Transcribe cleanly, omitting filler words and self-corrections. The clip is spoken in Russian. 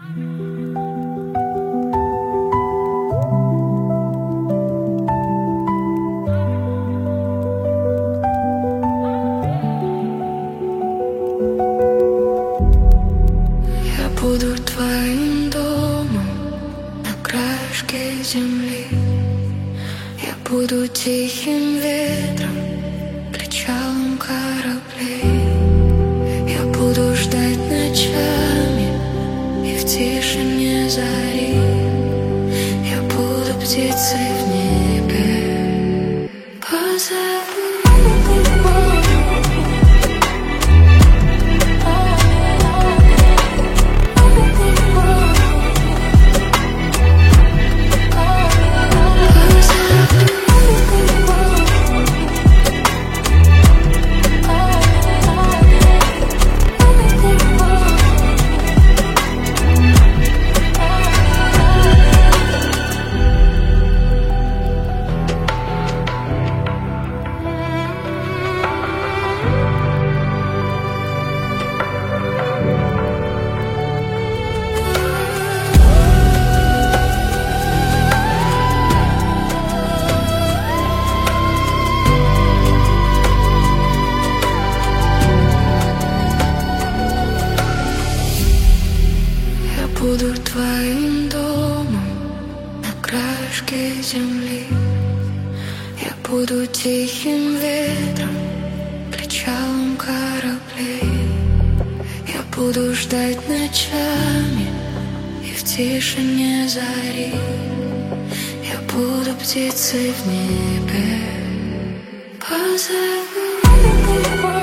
Я буду твоим домом на краешке земли. Я буду тихим ветром, причалом кораблей. Я буду ждать ночами и в тишине зари. Я буду птицей в небе. Позови. Буду твоим домом на краешке земли. Я буду тихим ветром, причалом кораблей. Я буду ждать ночами и в тишине зари. Я буду птицей в небе. Позови.